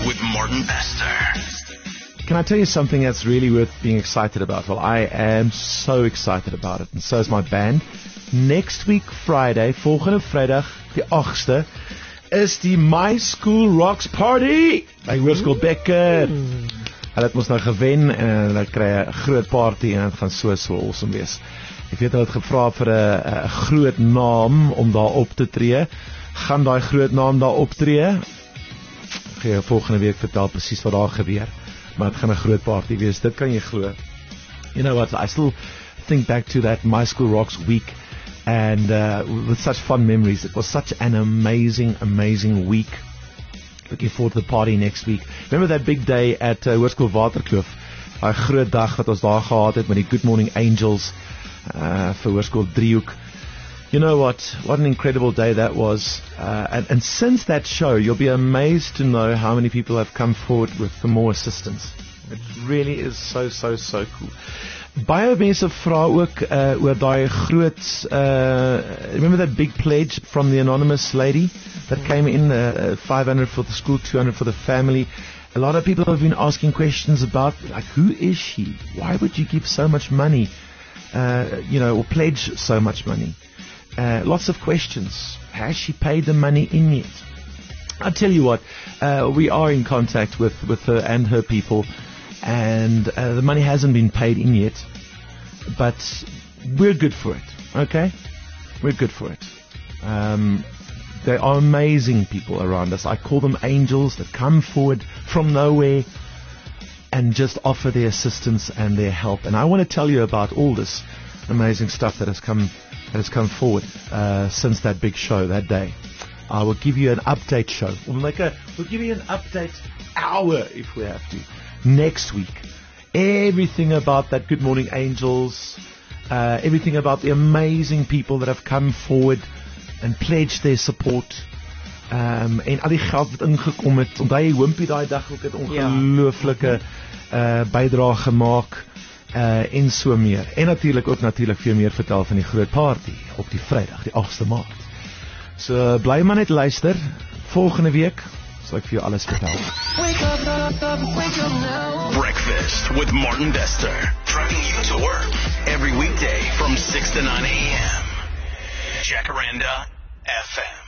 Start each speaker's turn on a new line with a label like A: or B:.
A: with Martin Bester.
B: Can I tell you something that's really worth being excited about? Well, I am so excited about it, and so is my band. Next week, Friday, volgende Vrydag, die 8ste, is die My School Rocks Party by Hoërskool Becker. Hulle het ons nou gewen en hulle kry 'n groot party en dit gaan so awesome wees. Ek weet hulle het gevra vir 'n groot naam om daar op te tree. Gaan daai groot naam daar optree? Ek gaan jou volgende week vertel presies wat daar gebeur. Maar het gaan 'n groot party wees, dit kan jy glo. You know what, I still think back to that My School Rocks week and with such fun memories. It was such an amazing week. Looking forward to the party next week. Remember that big day at Hoërskool Waterkloof? Daai groot dag wat ons daar gehad het met die Good Morning Angels vir Hoërskool Driehoek. You know what an incredible day that was. And since that show, you'll be amazed to know how many people have come forward with for more assistance. It really is so cool. Baie mense vra ook oor daai groot remember that big pledge from the anonymous lady that came in, 500 for the school, 200 for the family. A lot of people have been asking questions about, like, who is she? Why would you give so much money, or pledge so much money? Lots of questions. Has she paid the money in yet? I'll tell you what, we are in contact with her and her people, and the money hasn't been paid in yet, but we're good for it, okay? We're good for it. There are amazing people around us. I call them angels that come forward from nowhere and just offer their assistance and their help. And I want to tell you about all this amazing stuff that has come forward since that big show that day. I will give you an update show. We'll give you an update hour if we have to next week. Everything about that Good Morning Angels, everything about the amazing people that have come forward and pledged their support. En al die geld wat ingekom het. Onthou jy Wimpie daai dag ook het ongelooflike bydrae gemaak. En so meer. En natuurlijk veel meer vertel van die groot party op die Vrydag, die 8ste Maart. So bly maar net luister. Volgende week sal ek vir jou alles vertel.
A: Breakfast with Martin Bester. Driving you to work every weekday from 6 to 9 a.m. Jacaranda FM.